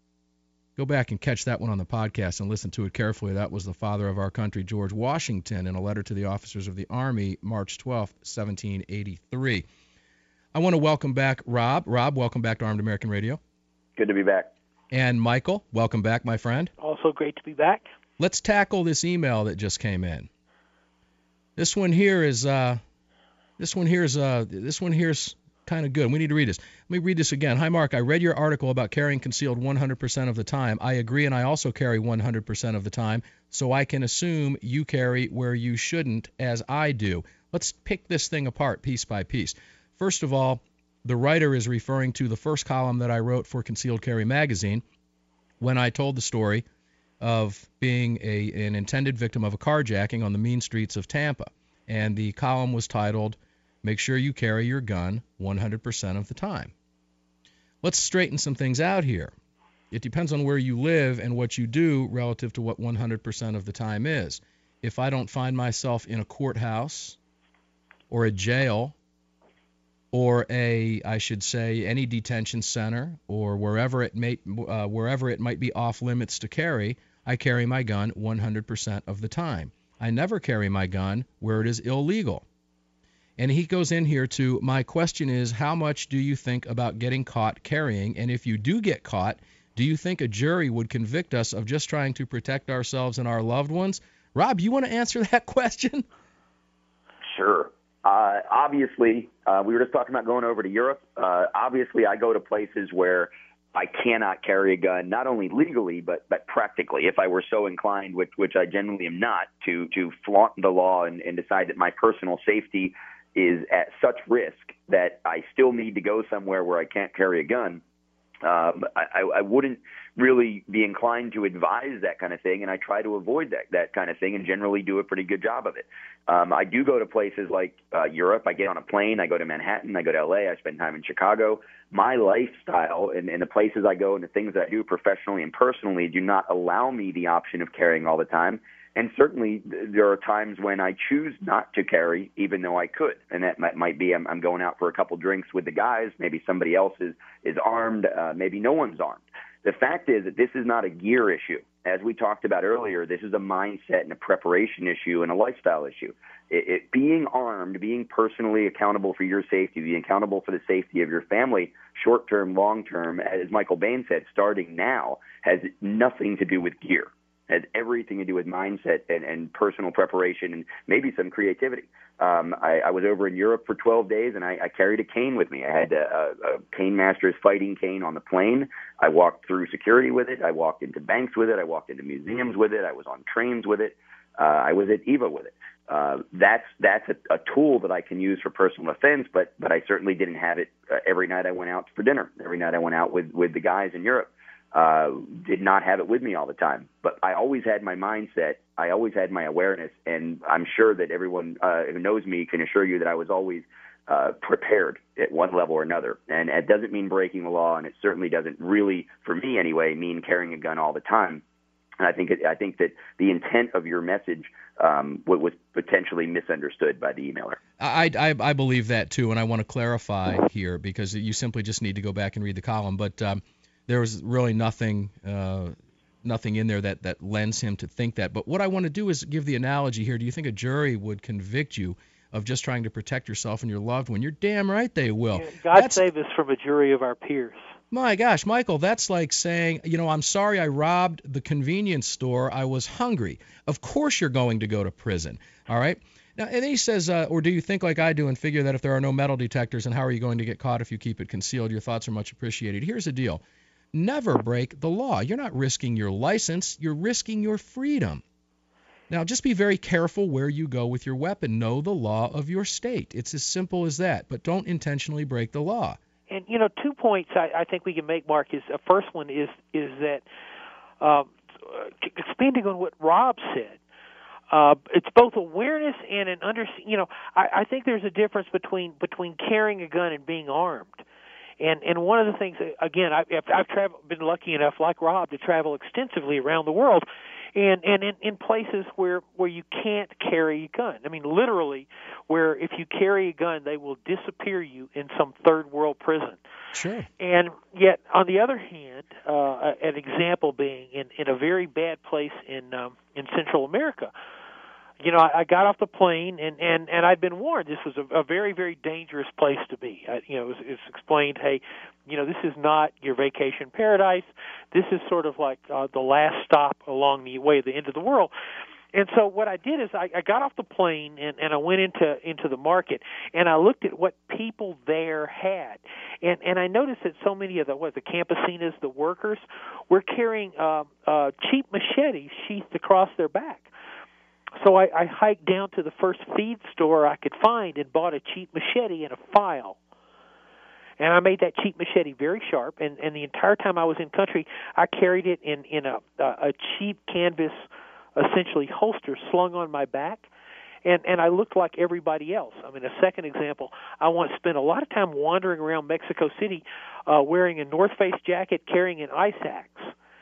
Go back and catch that one on the podcast and listen to it carefully. That was the father of our country, George Washington, in a letter to the officers of the Army, March twelfth, seventeen eighty-three. I want to welcome back Rob. Rob, welcome back to Armed American Radio. Good to be back. And Michael, welcome back, my friend. Also great to be back. Let's tackle this email that just came in. This one here is uh, this one here is uh, this one here's kind of good. We need to read this. Let me read this again. Hi, Mark. I read your article about carrying concealed one hundred percent of the time. I agree, and I also carry one hundred percent of the time, so I can assume you carry where you shouldn't, as I do. Let's pick this thing apart piece by piece. First of all, the writer is referring to the first column that I wrote for Concealed Carry Magazine when I told the story of being a, an intended victim of a carjacking on the mean streets of Tampa. And the column was titled, Make Sure You Carry Your Gun one hundred percent of the Time. Let's straighten some things out here. It depends on where you live and what you do relative to what one hundred percent of the time is. If I don't find myself in a courthouse or a jail or a, I should say, any detention center or wherever it may, uh, wherever it might be off limits to carry, I carry my gun one hundred percent of the time. I never carry my gun where it is illegal. And he goes in here to, my question is, how much do you think about getting caught carrying? And if you do get caught, do you think a jury would convict us of just trying to protect ourselves and our loved ones? Rob, you want to answer that question? Sure. Uh, obviously, uh, we were just talking about going over to Europe. Uh, obviously, I go to places where I cannot carry a gun, not only legally, but, but practically, if I were so inclined, which, which I generally am not, to, to flaunt the law and, and decide that my personal safety is at such risk that I still need to go somewhere where I can't carry a gun. Um, I, I wouldn't really be inclined to advise that kind of thing, and I try to avoid that, that kind of thing and generally do a pretty good job of it. Um, I do go to places like uh, Europe. I get on a plane. I go to Manhattan. I go to L A. I spend time in Chicago. My lifestyle and, and the places I go and the things that I do professionally and personally do not allow me the option of carrying all the time. And certainly there are times when I choose not to carry, even though I could. And that might, might be I'm, I'm going out for a couple drinks with the guys. Maybe somebody else is, is armed. Uh, maybe no one's armed. The fact is that this is not a gear issue. As we talked about earlier, this is a mindset and a preparation issue and a lifestyle issue. It, it, being armed, being personally accountable for your safety, being accountable for the safety of your family, short-term, long-term, as Michael Bain said, starting now, has nothing to do with gear. Has everything to do with mindset and, and personal preparation and maybe some creativity. Um, I, I was over in Europe for twelve days, and I, I carried a cane with me. I had a, a Cane Masters fighting cane on the plane. I walked through security with it. I walked into banks with it. I walked into museums with it. I was on trains with it. Uh, I was at EVA with it. Uh, that's that's a, a tool that I can use for personal defense, but but I certainly didn't have it uh, every night I went out for dinner. Every night I went out with, with the guys in Europe. Uh, did not have it with me all the time, but I always had my mindset. I always had my awareness, and I'm sure that everyone uh, who knows me can assure you that I was always uh, prepared at one level or another. And it doesn't mean breaking the law, and it certainly doesn't really, for me anyway, mean carrying a gun all the time. And I think it, I think that the intent of your message um, was potentially misunderstood by the emailer. I, I I believe that too, and I want to clarify here because you simply just need to go back and read the column, but. Um, There was really nothing uh, nothing in there that, that lends him to think that. But what I want to do is give the analogy here. Do you think a jury would convict you of just trying to protect yourself and your loved one? You're damn right they will. Yeah, God that's, save us from a jury of our peers. My gosh, Michael, that's like saying, you know, I'm sorry I robbed the convenience store. I was hungry. Of course you're going to go to prison, all right? Now, and then he says, uh, or do you think like I do and figure that if there are no metal detectors, and how are you going to get caught if you keep it concealed? Your thoughts are much appreciated. Here's the deal. Never break the law. You're not risking your license. You're risking your freedom. Now, just be very careful where you go with your weapon. Know the law of your state. It's as simple as that, but don't intentionally break the law. And, you know, two points I, I think we can make, Mark, is the uh, first one is is that, uh, expanding on what Rob said, uh, it's both awareness and an under. You know, I, I think there's a difference between between carrying a gun and being armed. And and one of the things, again, I, I've traveled, been lucky enough, like Rob, to travel extensively around the world, and and in, in places where where you can't carry a gun. I mean, literally, where if you carry a gun, they will disappear you in some third world prison. Sure. And yet, on the other hand, uh, an example being in, in a very bad place in um, in Central America. You know, I, I got off the plane, and, and, and I'd been warned this was a, a very, very dangerous place to be. I, you know, it was, it's explained, hey, you know, this is not your vacation paradise. This is sort of like uh, the last stop along the way of the end of the world. And so what I did is I, I got off the plane, and, and I went into into the market, and I looked at what people there had. And, and I noticed that so many of the, what, the campesinas, the workers, were carrying uh, uh, cheap machetes sheathed across their back. So I, I hiked down to the first feed store I could find and bought a cheap machete and a file. And I made that cheap machete very sharp, and, and the entire time I was in country, I carried it in, in a, a cheap canvas, essentially holster slung on my back, and, and I looked like everybody else. I mean, a second example, I once spent a lot of time wandering around Mexico City uh, wearing a North Face jacket, carrying an ice axe.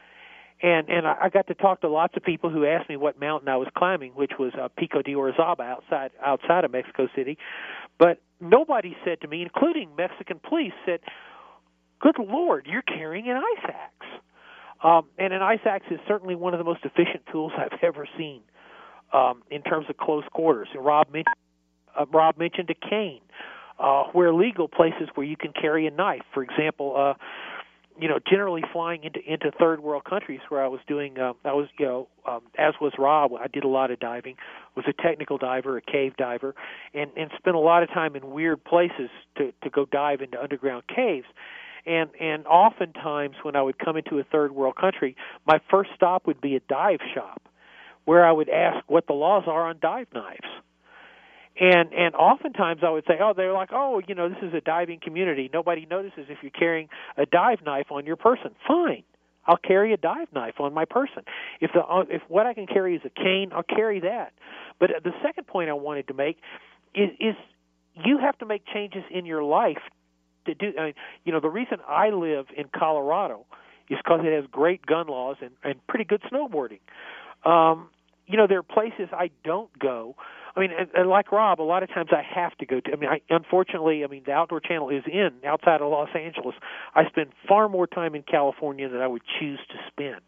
And and I got to talk to lots of people who asked me what mountain I was climbing, which was uh, Pico de Orizaba outside outside of Mexico City. But nobody said to me, including Mexican police, said, "Good Lord, you're carrying an ice axe." Um, and an ice axe is certainly one of the most efficient tools I've ever seen um, in terms of close quarters. And Rob mentioned uh, Rob mentioned a cane. Uh, where legal, places where you can carry a knife. For example, uh, you know, generally flying into into third world countries where I was doing, uh, I was, you know, um, as was Rob, I did a lot of diving, was a technical diver, a cave diver, and, and spent a lot of time in weird places to, to go dive into underground caves. And and oftentimes when I would come into a third world country, my first stop would be a dive shop where I would ask what the laws are on dive knives. And and oftentimes I would say, oh, they're like, oh, you know, this is a diving community. Nobody notices if you're carrying a dive knife on your person. Fine, I'll carry a dive knife on my person. If the if what I can carry is a cane, I'll carry that. But the second point I wanted to make is, is you have to make changes in your life to do. I mean, you know, the reason I live in Colorado is because it has great gun laws and, and pretty good snowboarding. Um, you know, there are places I don't go. I mean, and, and like Rob, a lot of times I have to go to. I mean, I, unfortunately, I mean, the Outdoor Channel is in outside of Los Angeles. I spend far more time in California than I would choose to spend.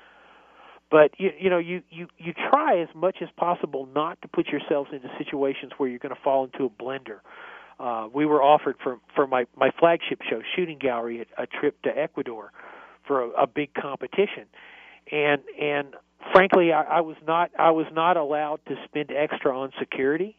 But you, you know, you, you, you try as much as possible not to put yourselves into situations where you're going to fall into a blender. Uh, we were offered for for my, my flagship show, Shooting Gallery, a, a trip to Ecuador for a, a big competition, and and. Frankly, I, I was not I was not allowed to spend extra on security,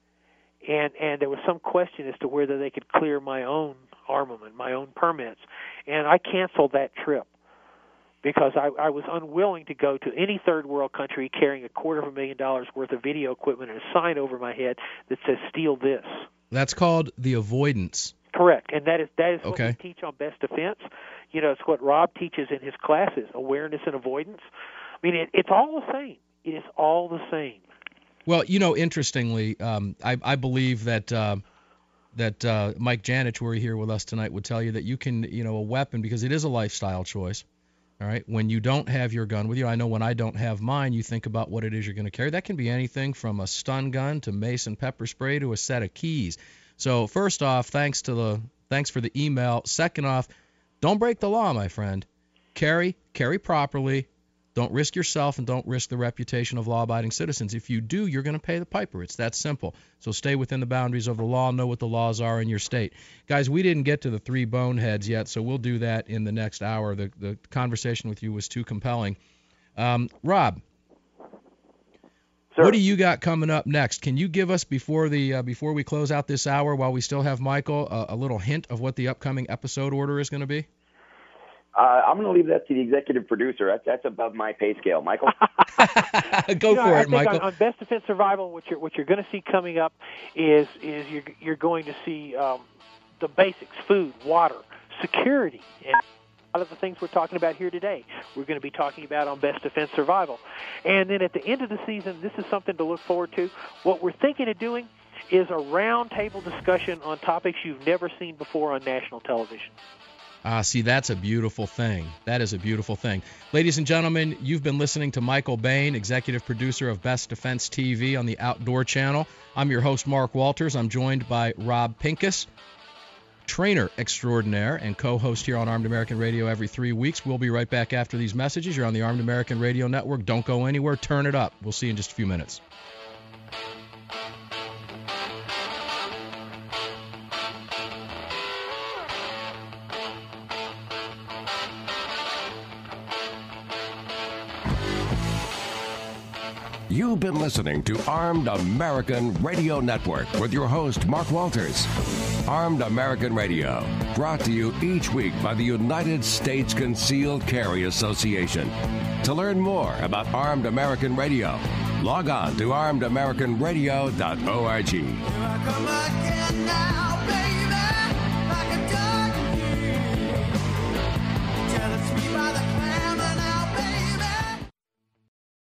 and and there was some question as to whether they could clear my own armament, my own permits, and I canceled that trip because I, I was unwilling to go to any third world country carrying a quarter of a million dollars worth of video equipment and a sign over my head that says "Steal this." That's called the avoidance. Correct, and that is that is what okay. we teach on Best Defense. You know, it's what Rob teaches in his classes: awareness and avoidance. I mean, it, it's all the same. It is all the same. Well, you know, interestingly, um, I, I believe that uh, that uh, Mike Janich, who are here with us tonight, would tell you that you can, you know, a weapon, because it is a lifestyle choice. All right, when you don't have your gun with you, I know when I don't have mine, you think about what it is you're going to carry. That can be anything from a stun gun to mace and pepper spray to a set of keys. So first off, thanks to the thanks for the email. Second off, don't break the law, my friend. Carry, carry properly. Don't risk yourself and don't risk the reputation of law-abiding citizens. If you do, you're going to pay the piper. It's that simple. So stay within the boundaries of the law. Know what the laws are in your state. Guys, we didn't get to the three boneheads yet, so we'll do that in the next hour. The, the conversation with you was too compelling. Um, Rob, Sir. What do you got coming up next? Can you give us, before the uh, before we close out this hour, while we still have Michael, uh, a little hint of what the upcoming episode order is going to be? Uh, I'm going to leave that to the executive producer. That's, that's above my pay scale, Michael. Go you know, for I it, think Michael. On, on Best Defense Survival, what you're what you're going to see coming up is is you're you're going to see um, the basics: food, water, security, and a lot of the things we're talking about here today. We're going to be talking about on Best Defense Survival, and then at the end of the season, this is something to look forward to. What we're thinking of doing is a roundtable discussion on topics you've never seen before on national television. Ah, see, that's a beautiful thing. That is a beautiful thing. Ladies and gentlemen, you've been listening to Michael Bain, executive producer of Best Defense T V on the Outdoor Channel. I'm your host, Mark Walters. I'm joined by Rob Pincus, trainer extraordinaire and co-host here on Armed American Radio every three weeks. We'll be right back after these messages. You're on the Armed American Radio Network. Don't go anywhere. Turn it up. We'll see you in just a few minutes. You've been listening to Armed American Radio Network with your host, Mark Walters. Armed American Radio, brought to you each week by the United States Concealed Carry Association. To learn more about Armed American Radio, log on to armed american radio dot org. Here I come again now, baby.